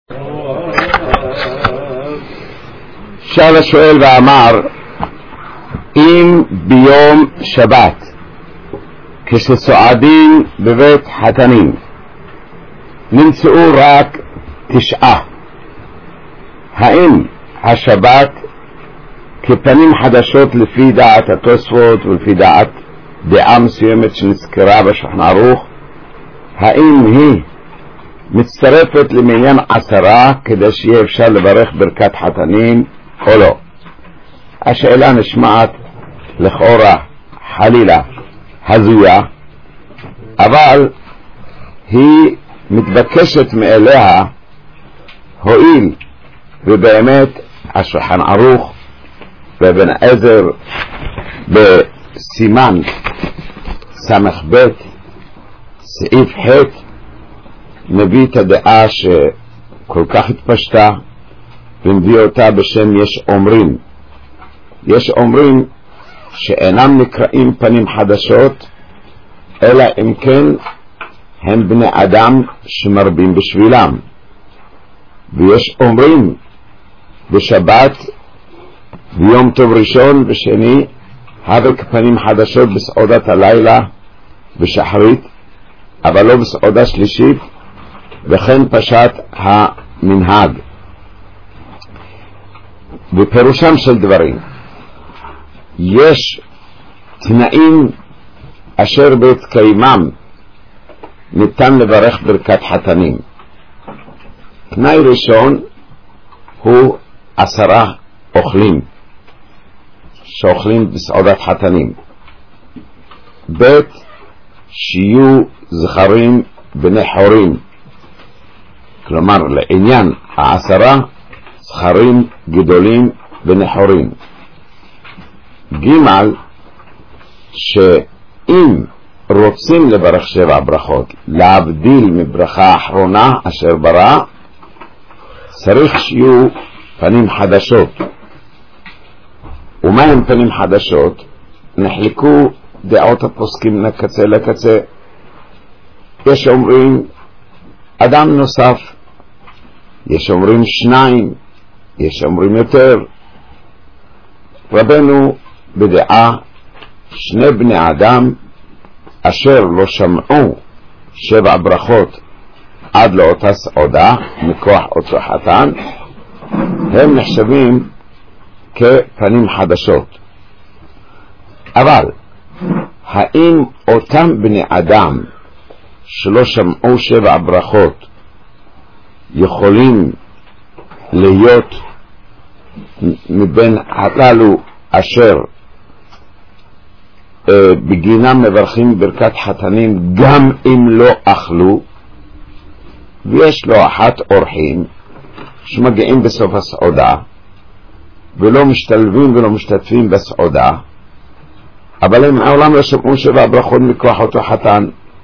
שאל השואל ואמר, אם ביום שבת כשסועדים בבית חתנים נמצאו רק 9, האם השבת כפנים חדשות לפי דעת התוספות ולפי דעה מסוימת שנזכרה בשולחן ערוך, האם היא מצטרפת למניין 10 כדי שיהיה אפשר לברך ברכת חתנים או לא? השאלה נשמעת לכאורה חלילה הזויה, אבל היא מתבקשת מאליה, הואיל ובאמת השולחן ערוך ואבן עזר בסימן סמך ב' סעיף ח' מביא את הדעה שכל כך התפשטה ומביא אותה בשם יש אומרים שאינם נקראים פנים חדשות אלא אם כן הם בני אדם שמרבים בשבילם, ויש אומרים בשבת ביום טוב ראשון ושני הווה כפנים חדשות בסעודת הלילה בשחרית, אבל לא בסעודה שלישית, וכן פשט המנהג. בפירושם של דברים יש תנאים אשר בהתקיימם ניתן לברך ברכת חתנים. תנאי ראשון הוא 10 אוכלים שאוכלים בסעודת חתנים, ב' שיהיו זכרים בני חורים, כלומר לעניין 10 זכרים גדולים בני חורים, ג' שאם רוצים לברך 7 ברכות להבדיל מברכה האחרונה אשר ברא, צריך שיהיו פנים חדשות. ומה הם פנים חדשות? נחלקו דעות הפוסקים לקצה לקצה. יש אומרים אדם נוסף, יש אומרים 2, יש אומרים יותר. רבנו בדעה 2 בני אדם אשר לא שמעו 7 ברכות עד לאותה סעודה מכוח אותו חתן, הם נחשבים כפנים חדשות. אבל האם אותם בני אדם שלא שמעו 7 ברכות יכולים להיות מבין הללו אשר בגינם מברכים ברכת חתנים גם אם לא אכלו? ויש לו 1 אורחים שמגיעים בסוף הסעודה ולא משתלבים ולא משתתפים בסעודה, אבל הם מעולם לא שמעו 7 ברכות מכוח אותו חתן.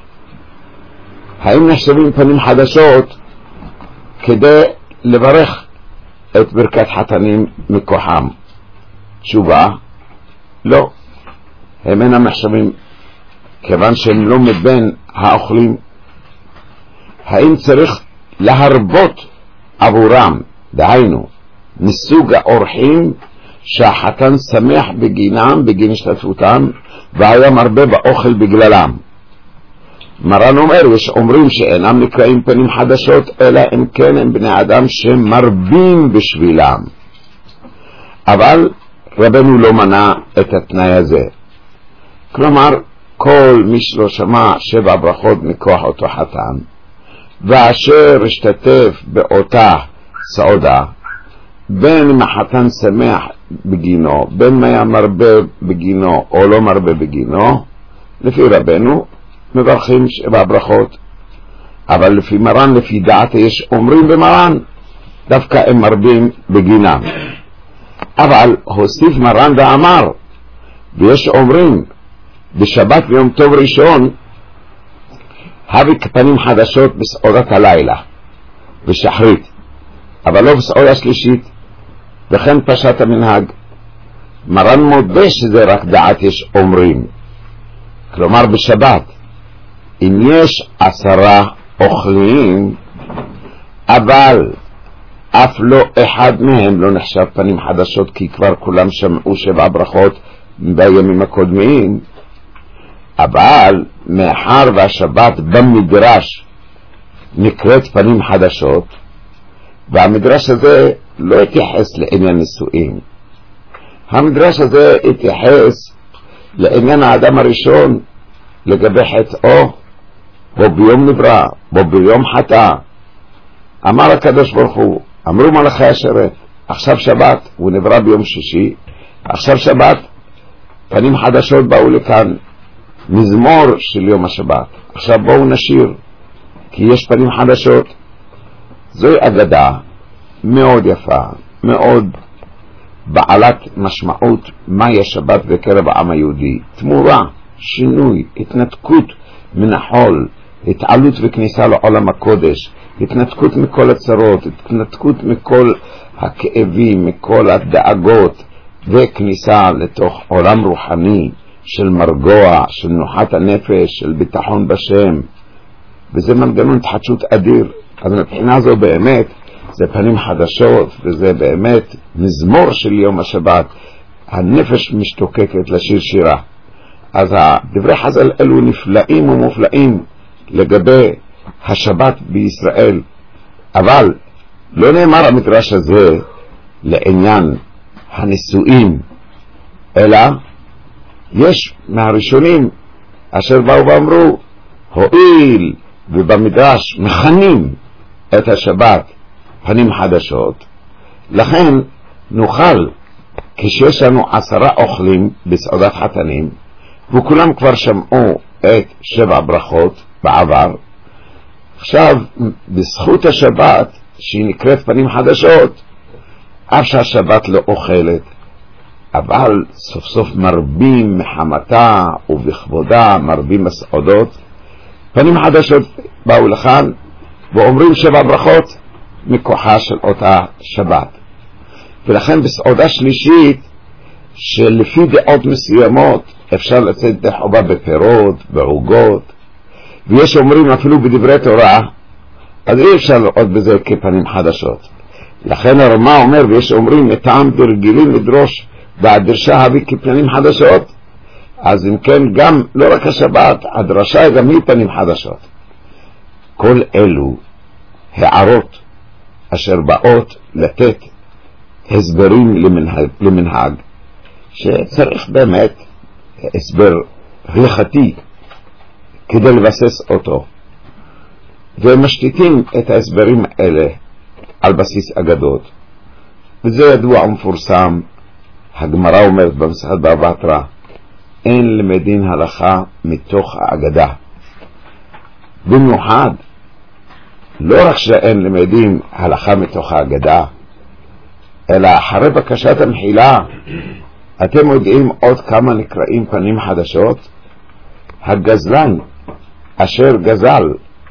האם נחשבים פנים חדשות כדי לברך את ברכת חתנים מכוחם? תשובה, לא, הם אינם נחשבים, כיוון שהם לא מבין האוכלים. האם צריך להרבות עבורם, דהיינו מסוג האורחים שהחתן שמח בגינם, בגין השתתפותם, והיה מרבה באוכל בגללם? מרן אומר, יש אומרים שאינם נקראים פנים חדשות אלא אם כן הם בני אדם שמרבים בשבילם, אבל רבנו לא מנע את התנאי הזה. כלומר כל מי שלא שמע 7 ברכות מכוח אותו חתן ואשר השתתף באותה סעודה, בין אם החתן שמח בגינו, בין אם היה מרבה בגינו או לא מרבה בגינו, לפי רבנו מברכים 7 ברכות. אבל לפי מרן, לפי דעת יש אומרים במרן דווקא הם מרבים בגינם. אבל הוסיף מרן ואמר, ויש אומרים בשבת ביום טוב ראשון הווה כפנים חדשות בסעודת הלילה בשחרית, אבל לא בסעודה שלישית, וכן פשט המנהג. מרן מודה שזה רק דעת יש אומרים, כלומר בשבת אם יש 10 אוכלים אבל אף לא אחד מהם לא נחשב פנים חדשות, כי כבר כולם שמעו 7 ברכות בימים הקודמים. אבל מאחר והשבת במדרש נקראת פנים חדשות, והמדרש הזה לא התייחס לעניין נישואים, המדרש הזה התייחס לעניין האדם הראשון, לגבי חטאו, בו ביום נברא, בו ביום חטא. אמר הקדוש ברוך הוא, אמרו מלאכי השרת, עכשיו שבת, הוא נברא ביום שישי, עכשיו שבת, פנים חדשות באו לכאן, מזמור של יום השבת. עכשיו בואו נשיר, כי יש פנים חדשות. זוהי אגדה מאוד יפה, מאוד בעלת משמעות מהי השבת בקרב העם היהודי. תמורה, שינוי, התנתקות מן החול, התעלות וכניסה לעולם הקודש, התנתקות מכל הצרות, התנתקות מכל הכאבים, מכל הדאגות, וכניסה לתוך עולם רוחני של מרגוע, של נוחת הנפש, של ביטחון בשם. וזה מנגנון התחדשות אדיר. אז מבחינה זו באמת זה פנים חדשות, וזה באמת מזמור של יום השבת. הנפש משתוקקת לשיר שירה. אז דברי חז"ל אלו נפלאים ומופלאים לגבי השבת בישראל. אבל לא נאמר המדרש הזה לעניין הנישואים, אלא יש מהראשונים אשר באו ואמרו, הואיל ובמדרש מכנים את השבת פנים חדשות, לכן נוכל, כשיש לנו 10 אוכלים בסעודת חתנים, וכולם כבר שמעו את 7 ברכות בעבר, עכשיו בזכות השבת שהיא נקראת פנים חדשות, אף שהשבת לא אוכלת, אבל סוף סוף מרבים מחמתה ובכבודה, מרבים בסעודות, פנים חדשות באו לכאן ואומרים 7 ברכות מכוחה של אותה שבת. ולכן בסעודה שלישית, שלפי דעות מסוימות אפשר לצאת דחובה בפירות, בעוגות, ויש אומרים אפילו בדברי תורה, אז אי אפשר לראות בזה כפנים חדשות. לכן הרמה אומר, ויש אומרים מטעם דרגילים לדרוש והדרשה הביא כפנים חדשות, אז אם כן גם לא רק השבת, הדרשה גם היא פנים חדשות. כל אלו הערות אשר באות לתת הסברים למנהג, שצריך באמת הסבר הלכתי כדי לבסס אותו, ומשתיתים את ההסברים האלה על בסיס אגדות. וזה ידוע ומפורסם. הגמרא אומרת במסכת בבא בתרא, אין למדין הלכה מתוך האגדה. במיוחד לא רק שאין למדין הלכה מתוך האגדה, אלא אחרי בקשת המחילה, אתם יודעים עוד כמה נקראים פנים חדשות? הגזלן אשר גזל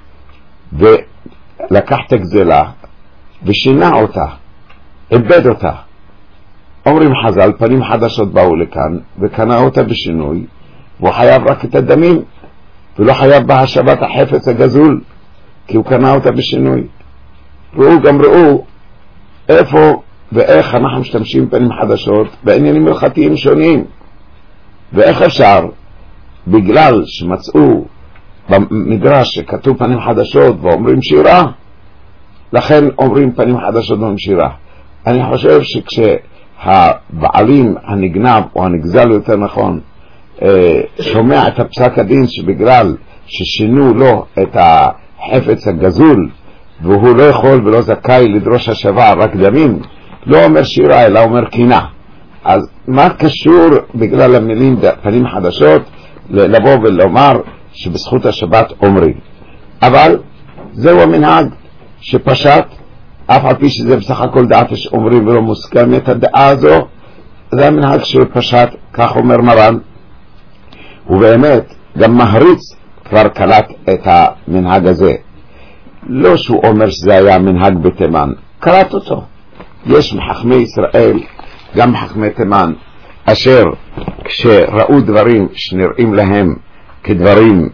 ולקח את הגזלה ושינה אותה, איבד אותה, אומרים חז"ל פנים חדשות באו לכאן וקנה אותה בשינוי, והוא חייב רק את הדמים ולא חייב בהשבת החפץ הגזול, כי הוא קנה אותה בשינוי. ראו גם ראו איפה ואיך אנחנו משתמשים פנים חדשות בעניינים הלכתיים שונים, ואיך אפשר, בגלל שמצאו במדרש שכתוב פנים חדשות ואומרים שירה, לכן אומרים פנים חדשות ואומרים שירה. אני חושב שכשהבעלים הנגנב או הנגזל יותר נכון שומע את הפסק הדין שבגלל ששינו לו את החפץ הגזול והוא לא יכול ולא זכאי לדרוש השבה רק דמים, לא אומר שירה אלא אומר קינה, אז מה קשור בגלל המילים פנים חדשות לבוא ולומר שבזכות השבת אומרים? אבל זהו המנהג שפשט, אף על פי שזה בסך הכל דעת שאומרים ולא מוסכם את הדעה הזו, זה המנהג שפשט, כך אומר מרן. ובאמת גם מהריץ כבר קלט את המנהג הזה, לא שהוא אומר שזה היה מנהג בתימן, קלט אותו. יש מחכמי ישראל, גם מחכמי תימן, אשר כשראו דברים שנראים להם כדברים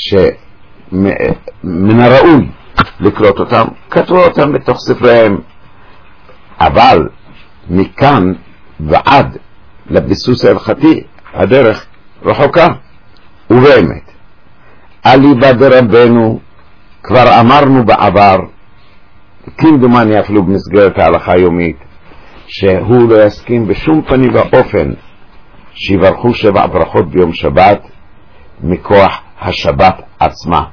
שמן הראוי לקלוט אותם, כתבו אותם בתוך ספריהם אבל מכאן ועד לביסוס ההלכתי הדרך רחוקה. ובאמת אליבא דרבנו כבר אמרנו בעבר, כמדומני אפילו במסגרת ההלכה היומית, שהוא לא יסכים בשום פנים ואופן שיברכו 7 ברכות ביום שבת מכוח השבת עצמה.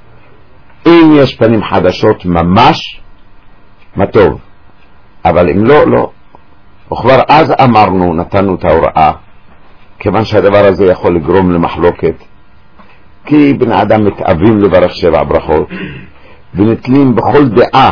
אם יש פנים חדשות ממש, מה טוב, אבל אם לא, לא. וכבר אז אמרנו, נתנו את ההוראה, כיוון שהדבר הזה יכול לגרום למחלוקת, כי בני אדם מתאבים לברך 7 ברכות ונתלים בכל דעה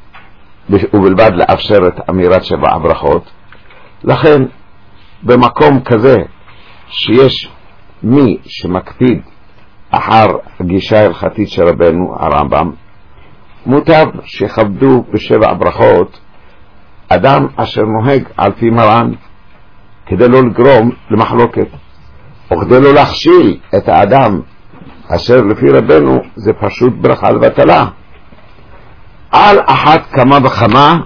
ובלבד לאפשר את אמירת 7 ברכות. לכן במקום כזה שיש מי שמקפיד אחר הגישה ההלכתית של רבנו הרמב"ם, מוטב שיכבדו ב7 ברכות אדם אשר נוהג על פי מרן, כדי לא לגרום למחלוקת, או כדי לא להכשיל את האדם אשר לפי רבנו זה פשוט ברכה לבטלה. על אחת כמה וכמה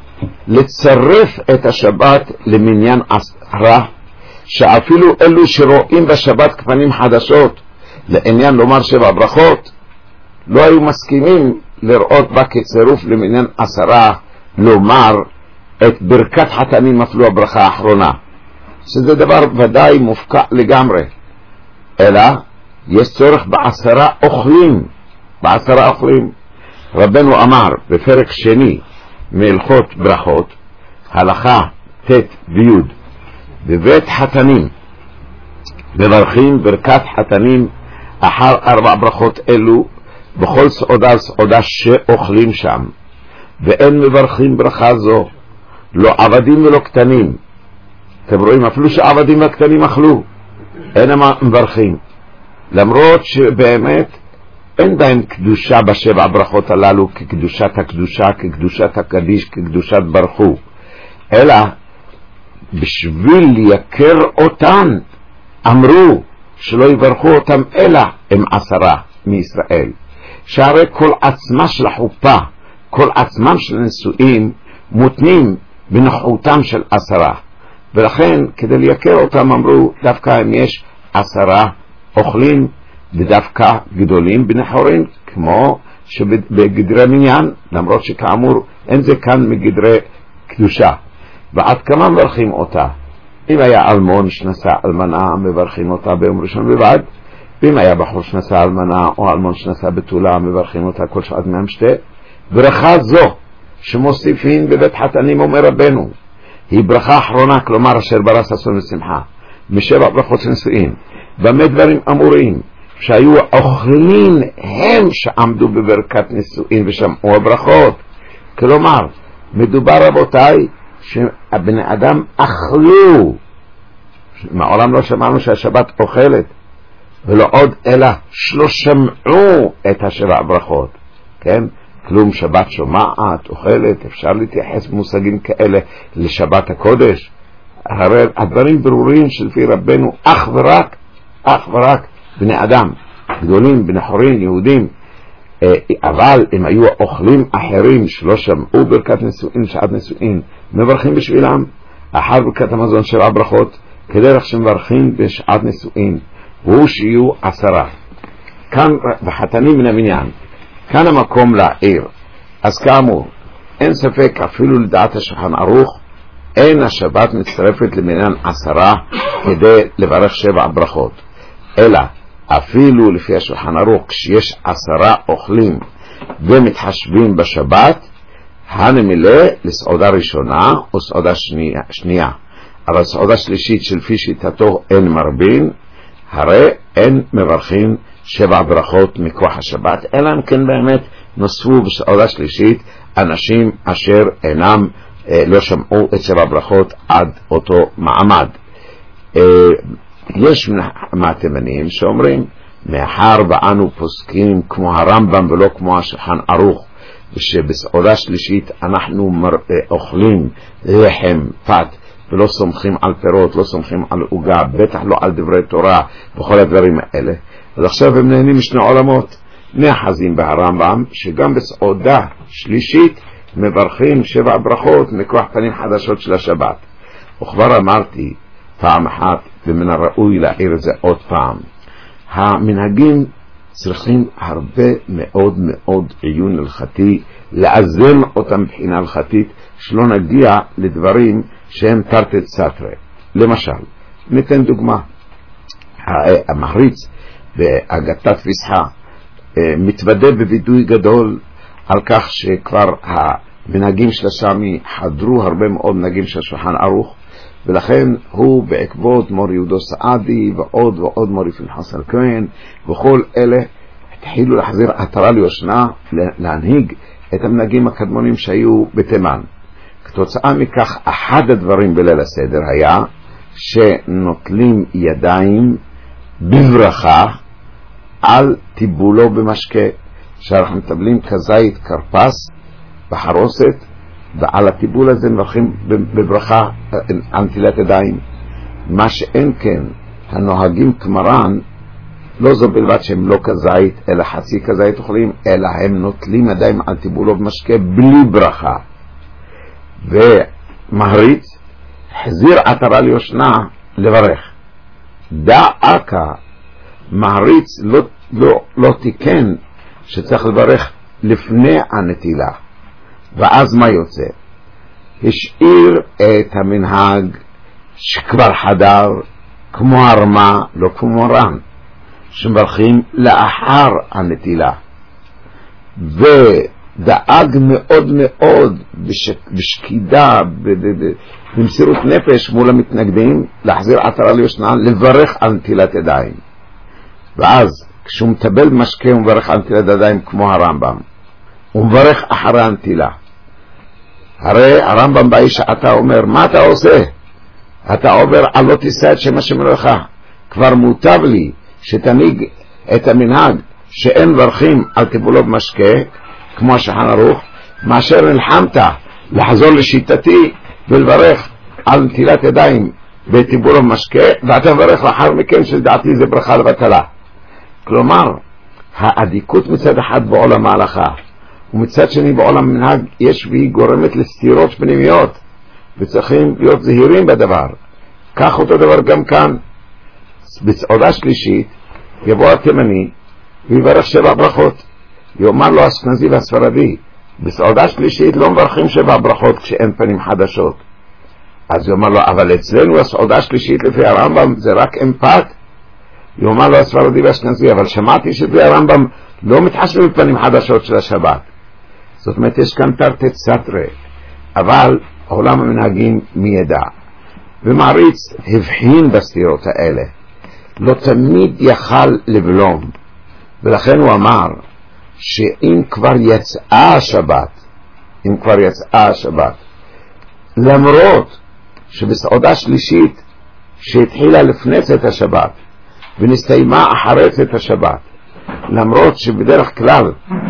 לצרף את השבת למניין עשרה, שאפילו אלו שרואים בשבת כפנים חדשות לעניין לומר 7 ברכות לא היו מסכימים לראות בה כצירוף למניין 10 לומר את ברכת חתנים אפילו הברכה האחרונה, שזה דבר ודאי מופקע לגמרי, אלא יש צורך ב10 אוכלים. ב10 אוכלים רבנו אמר בפרק שני מהלכות ברכות, הלכה ט' וי', בבית חתנים מברכים ברכת חתנים אחר 4 ברכות אלו בכל סעודה שאוכלים שם, ואין מברכים ברכה זו לא עבדים ולא קטנים. אתם רואים, אפילו שעבדים והקטנים אכלו, אין מברכים, למרות שבאמת אין בהם קדושה ב7 ברכות הללו כקדושת הקדושה, כקדושת הקדיש, כקדושת ברכו, אלא בשביל לייקר אותן אמרו שלא יברכו אותם אלא הם 10 מישראל, שהרי כל עצמה של החופה, כל עצמם של נישואים מותנים בנוחותם של 10, ולכן כדי לייקר אותם אמרו דווקא אם יש 10 אוכלים ודווקא גדולים בנחורים, כמו שבגדרי מניין, למרות שכאמור אין זה כאן מגדרי קדושה. ועד כמה מברכים אותה? אם היה אלמון שנשא אלמנה מברכים אותה ביום ראשון בלבד, ואם היה בחור שנשא אלמנה או אלמון שנשא בתולה מברכים אותה כל שעת מהם שתי. ברכה זו שמוסיפים בבית חתנים אומר רבנו היא ברכה אחרונה, כלומר אשר ברא ששון ושמחה, מ7 ברכות נישואין. במה דברים אמורים? שהיו אוכלים הם שעמדו בברכת נישואין ושמעו הברכות. כלומר מדובר רבותיי שהבני אדם אכלו, מעולם לא שמענו שהשבת אוכלת, ולא עוד אלא שלא שמעו את 7 ברכות, כן? כלום שבת שומעת, אוכלת, אפשר להתייחס במושגים כאלה לשבת הקודש? הרי הדברים ברורים שלפי רבנו אך ורק בני אדם, גדולים, בני חורין, יהודים, אבל אם היו אוכלים אחרים שלא שמעו ברכת נישואין, שעת נישואין, מברכים בשבילם אחר ברכת המזון 7 ברכות, כדרך שמברכים בשעת נישואין, והוא שיהיו 10. כאן בחתנים מן המניין, כאן המקום להעיר. אז כאמור, אין ספק אפילו לדעת השולחן ערוך, אין השבת מצטרפת למניין 10 כדי לברך 7 ברכות, אלא אפילו לפי השולחן ערוך כשיש 10 אוכלים ומתחשבים בשבת, הנמילא לסעודה ראשונה או סעודה שנייה, אבל סעודה שלישית שלפי שיטתו אין מרבין, הרי אין מברכים 7 ברכות מכוח השבת, אלא אם כן באמת נוספו בסעודה שלישית אנשים אשר אינם לא שמעו את 7 ברכות עד אותו מעמד. יש מהתימנים שאומרים מאחר ואנו פוסקים כמו הרמב"ם ולא כמו השולחן ערוך, ושבסעודה שלישית אנחנו אוכלים לחם פת ולא סומכים על פירות, לא סומכים על עוגה, בטח לא על דברי תורה וכל הדברים האלה, אז עכשיו הם נהנים משני עולמות. נאחזים בהרמב"ם שגם בסעודה שלישית מברכים 7 ברכות מכוח פנים חדשות של השבת. וכבר אמרתי פעם אחת, ומן הראוי להעיר את זה עוד פעם, המנהגים צריכים הרבה מאוד מאוד עיון הלכתי, לאזן אותם מבחינה הלכתית, שלא נגיע לדברים שהם תרתי סתרי. למשל, ניתן דוגמה, המחריץ בהגתת פסחה מתוודה בווידוי גדול על כך שכבר המנהגים של השמי חדרו הרבה מאוד מנהגים של שולחן ערוך, ולכן הוא בעקבות מור יהודו סעדי ועוד ועוד מור פנחס הכהן וכל אלה התחילו להחזיר עטרה ליושנה, להנהיג את המנהגים הקדמונים שהיו בתימן. כתוצאה מכך אחד הדברים בליל הסדר היה שנוטלים ידיים בברכה על טיבולו במשקה, שאנחנו מטבלים כזית קרפס בחרוסת, ועל הטיבול הזה מברכים בברכה על נטילת ידיים. מה שאין כן הנוהגים כמרן, לא זו בלבד שהם לא כזית אלא חצי כזית אוכלים, אלא הם נוטלים ידיים על טיבולו במשקה בלי ברכה. ומהריץ החזיר עטרה ליושנה לברך. דאקה מהריץ לא תיקן שצריך לברך לפני הנטילה, ואז מה יוצא? השאיר את המנהג שכבר חדר כמו הרמה, לא כמו רן, שמברכים לאחר הנטילה, ודאג מאוד מאוד בשקידה, במסירות נפש מול המתנגדים, להחזיר עטרה ליושנה, לברך על נטילת ידיים. ואז כשהוא מטבל משקה הוא מברך על נטילת ידיים כמו הרמב"ם, הוא מברך אחרי הנטילה. הרי הרמב"ם באיש אתה אומר, מה אתה עושה? אתה עובר על לא תישא את שם השם אלוהיך. כבר מוטב לי שתנהיג את המנהג שאין מברכים על טיבולו במשקה כמו השולחן ערוך, מאשר נלחמת לחזור לשיטתי ולברך על נטילת ידיים בטיבולו במשקה, ואתה מברך לאחר מכן שלדעתי זה ברכה לבטלה. כלומר, העדיקות מצד אחד בעולם ההלכה, ומצד שני בעולם המנהג יש והיא גורמת לסתירות פנימיות, וצריכים להיות זהירים בדבר. כך אותו דבר גם כאן. בסעודה שלישית יבוא התימני ויברך 7 ברכות, יאמר לו האשכנזי והספרדי, בסעודה שלישית לא מברכים 7 ברכות כשאין פנים חדשות. אז יאמר לו, אבל אצלנו הסעודה שלישית לפי הרמב"ם זה רק אמפת. יאמר לו הספרדי והאשכנזי, אבל שמעתי שזה הרמב"ם לא מתחשב בפנים חדשות של השבת. זאת אומרת, יש כאן תרתי סתרי, אבל עולם המנהגים מי ידע. ומעריץ הבחין בסתירות האלה, לא תמיד יכל לבלום, ולכן הוא אמר שאם כבר יצאה השבת, למרות שבסעודה שלישית שהתחילה לפני צאת השבת ונסתיימה אחרי צאת השבת, למרות שבדרך כלל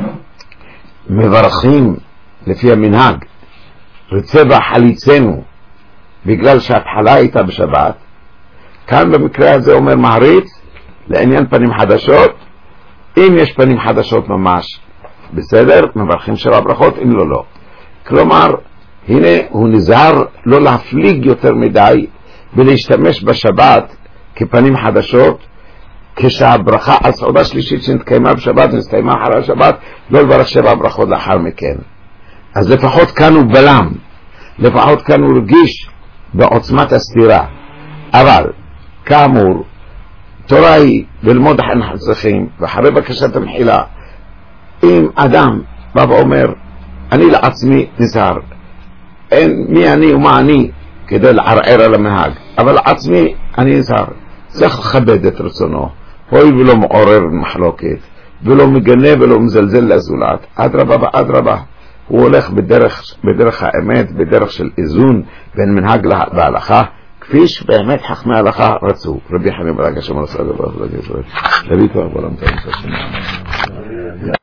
מברכים לפי המנהג רצה חליצנו בגלל שההתחלה הייתה בשבת, כאן במקרה הזה אומר מעריץ לעניין פנים חדשות, אם יש פנים חדשות ממש בסדר, מברכים 7 ברכות, אם לא, לא. כלומר, הנה הוא נזהר לא להפליג יותר מדי ולהשתמש בשבת כפנים חדשות, כשהברכה על סעודה שלישית שנתקיימה בשבת ונסתיימה אחרי השבת, לא לברך 7 ברכות לאחר מכן. אז לפחות כאן הוא בלם, לפחות כאן הוא רגיש בעוצמת הסתירה. אבל כאמור, תורה היא ללמוד איך אנחנו צריכים, ואחרי בקשת המחילה, אם אדם בא ואומר אני לעצמי נזהר, אין מי אני ומה אני כדי לערער על המנהג, אבל לעצמי אני נזהר, צריך לכבד את רצונו, הוי ולא מעורר מחלוקת, ולא מגנה ולא מזלזל לזולת, אדרבה ואדרבה. הוא הולך בדרך האמת, בדרך של איזון בין מנהג להלכה, כפי שבאמת חכמי ההלכה רצו. רבי חנין בן עקשיא אמר רבי תורה בעולם תורה